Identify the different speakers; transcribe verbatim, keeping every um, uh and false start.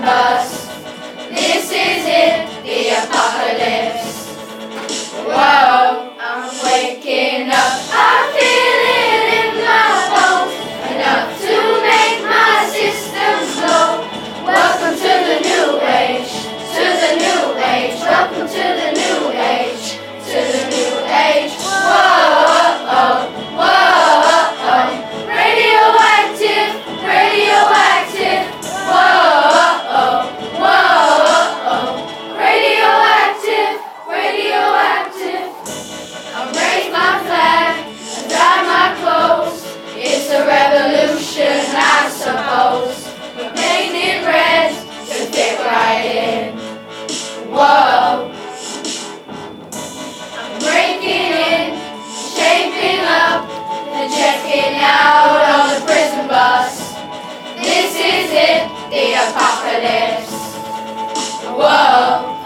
Speaker 1: bus. This is it, the apocalypse. Whoa, I'm waking up, I feel it in my bones, enough to make my system blow. Welcome to the new age, to the new age, welcome to the new age, to the new age. Whoa, oh, whoa, oh, radioactive, radioactive. Whoa, oh, whoa, oh, radioactive, radioactive. I'll raise my flag and dye my clothes. It's a revolution, I suppose. We painted red to fit right in. Whoa. I'm breaking in, shaping up, and checking out on the prison bus. This is it, the apocalypse. Whoa.